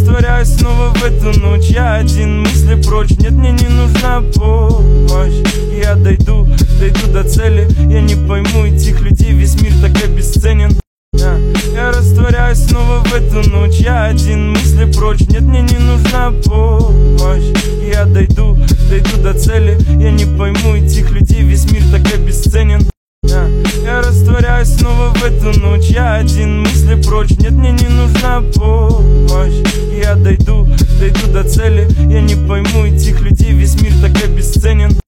растворяюсь снова в эту ночь. Я один, мысли прочь, нет, мне не нужна помощь. Я дойду до цели. Я не пойму этих людей, весь мир так обесценен. Я растворяюсь снова в эту ночь. Я один, мысли прочь, нет, мне не нужна помощь. Я дойду до цели. Я не пойму этих людей, весь мир так обесценен. Я растворяюсь снова в эту ночь. Я один, мысли прочь, нет, мне не нужна помощь. Я дойду до цели. Я не пойму этих людей, весь мир так обесценен.